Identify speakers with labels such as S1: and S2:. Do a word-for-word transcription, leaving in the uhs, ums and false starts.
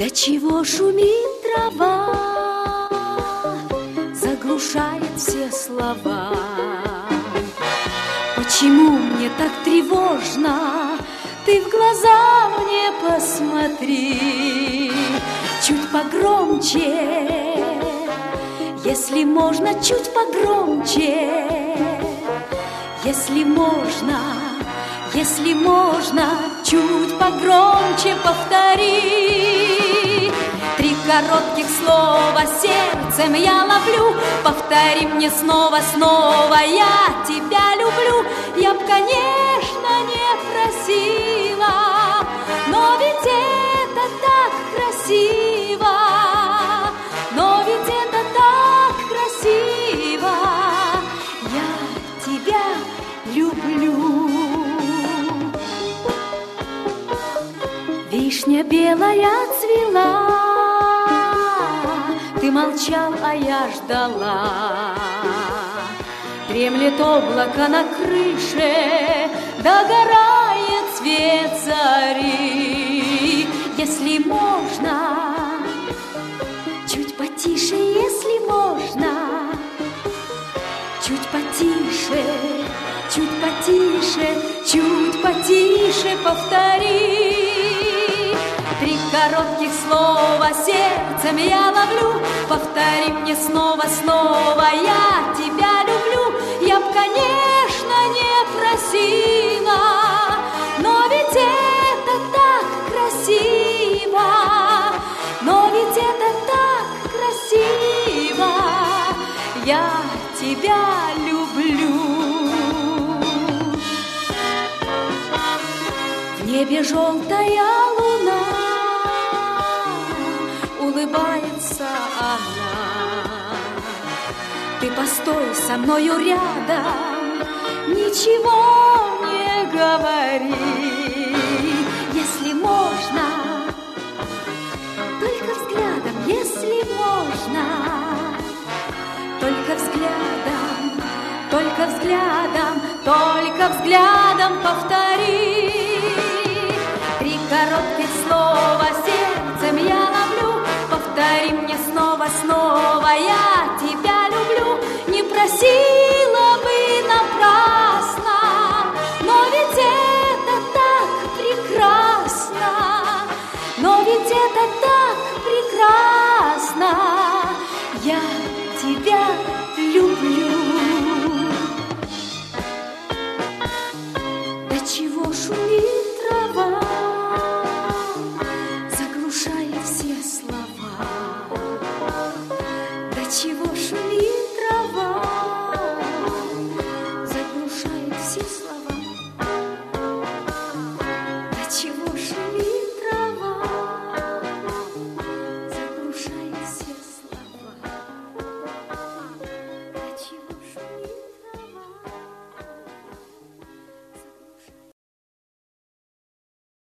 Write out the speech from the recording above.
S1: Для чего шумит трава, заглушает все слова? Почему мне так тревожно? Ты в глаза мне посмотри, чуть погромче, если можно, чуть погромче, если можно, если можно, чуть погромче повтори. Три коротких слова сердцем я ловлю, повтори мне снова, снова, я тебя люблю. Я б, конечно, не просила, но ведь это так красиво, но ведь это так красиво. Я тебя люблю. Вишня белая цвела, ты молчал, а я ждала. Дремлет облако на крыше, догорает свет зари. Если можно, чуть потише, если можно, чуть потише, чуть потише, чуть потише повтори. Три коротких слова сердцем я ловлю, повтори мне снова, снова, я тебя люблю. Я б, конечно, не просила, но ведь это так красиво, но ведь это так красиво. Я тебя люблю. В небе желтая луна, улыбается она. Ты постой со мною рядом, ничего не говори. Если можно, только взглядом, если можно, только взглядом, только взглядом, только взглядом повтори. Три коротких слова сердцем я ловлю, повтори мне снова, снова, я